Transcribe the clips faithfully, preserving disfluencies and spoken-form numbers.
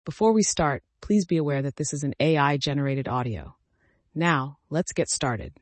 Before we start, please be aware that this is an A I-generated audio. Now, let's get started.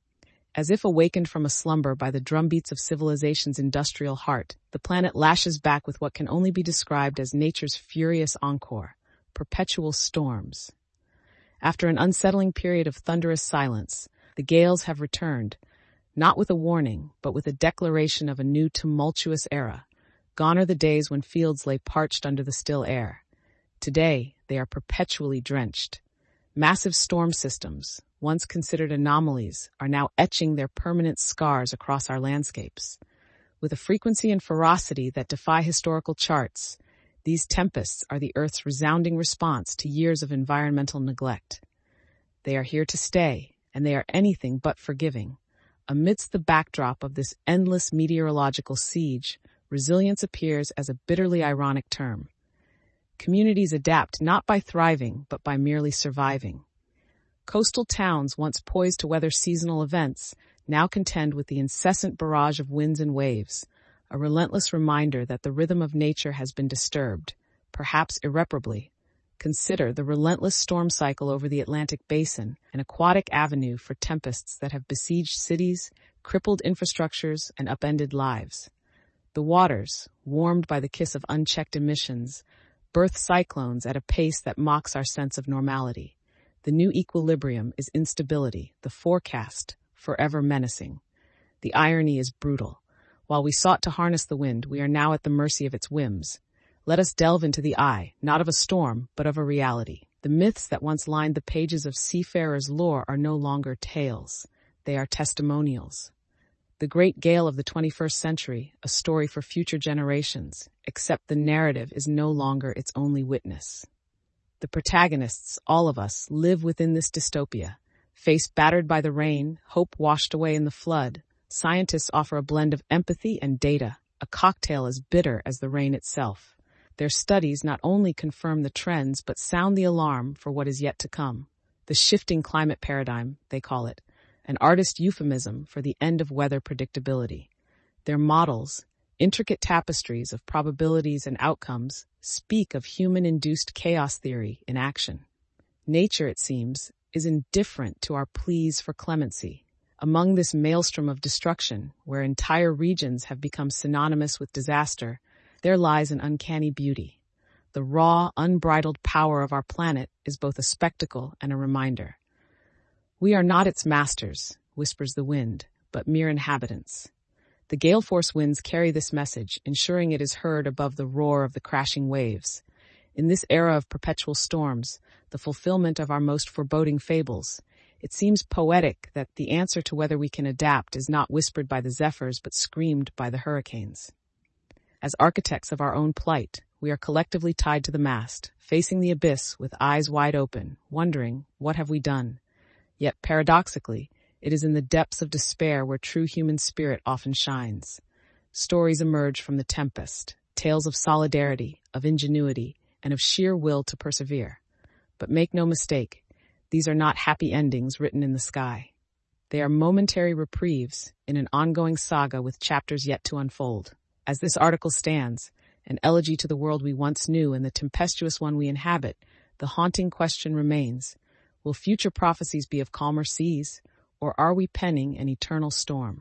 As if awakened from a slumber by the drumbeats of civilization's industrial heart, the planet lashes back with what can only be described as nature's furious encore, perpetual storms. After an unsettling period of thunderous silence, the gales have returned, not with a warning, but with a declaration of a new tumultuous era. Gone are the days when fields lay parched under the still air. Today, they are perpetually drenched. Massive storm systems, once considered anomalies, are now etching their permanent scars across our landscapes. With a frequency and ferocity that defy historical charts, these tempests are the Earth's resounding response to years of environmental neglect. They are here to stay, and they are anything but forgiving. Amidst the backdrop of this endless meteorological siege, resilience appears as a bitterly ironic term. Communities adapt not by thriving, but by merely surviving. Coastal towns, once poised to weather seasonal events, now contend with the incessant barrage of winds and waves, a relentless reminder that the rhythm of nature has been disturbed, perhaps irreparably. Consider the relentless storm cycle over the Atlantic Basin, an aquatic avenue for tempests that have besieged cities, crippled infrastructures, and upended lives. The waters, warmed by the kiss of unchecked emissions, birth cyclones at a pace that mocks our sense of normality. The new equilibrium is instability, the forecast forever menacing. The irony is brutal. While we sought to harness the wind, we are now at the mercy of its whims. Let us delve into the eye, not of a storm, but of a reality. The myths that once lined the pages of seafarers' lore are no longer tales. They are testimonials. The great gale of the twenty-first century, a story for future generations, except the narrative is no longer its only witness. The protagonists, all of us, live within this dystopia. Face battered by the rain, hope washed away in the flood, scientists offer a blend of empathy and data, a cocktail as bitter as the rain itself. Their studies not only confirm the trends, but sound the alarm for what is yet to come. The shifting climate paradigm, they call it, an artist euphemism for the end of weather predictability. Their models, intricate tapestries of probabilities and outcomes, speak of human-induced chaos theory in action. Nature, it seems, is indifferent to our pleas for clemency. Among this maelstrom of destruction, where entire regions have become synonymous with disaster, there lies an uncanny beauty. The raw, unbridled power of our planet is both a spectacle and a reminder. We are not its masters, whispers the wind, but mere inhabitants. The gale force winds carry this message, ensuring it is heard above the roar of the crashing waves. In this era of perpetual storms, the fulfillment of our most foreboding fables, it seems poetic that the answer to whether we can adapt is not whispered by the zephyrs but screamed by the hurricanes. As architects of our own plight, we are collectively tied to the mast, facing the abyss with eyes wide open, wondering, what have we done? Yet paradoxically, it is in the depths of despair where true human spirit often shines. Stories emerge from the tempest, tales of solidarity, of ingenuity, and of sheer will to persevere. But make no mistake, these are not happy endings written in the sky. They are momentary reprieves in an ongoing saga with chapters yet to unfold. As this article stands, an elegy to the world we once knew and the tempestuous one we inhabit, the haunting question remains, will future prophecies be of calmer seas, or are we penning an eternal storm?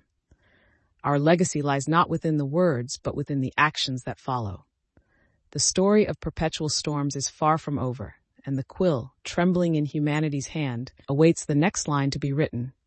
Our legacy lies not within the words, but within the actions that follow. The story of perpetual storms is far from over, and the quill, trembling in humanity's hand, awaits the next line to be written,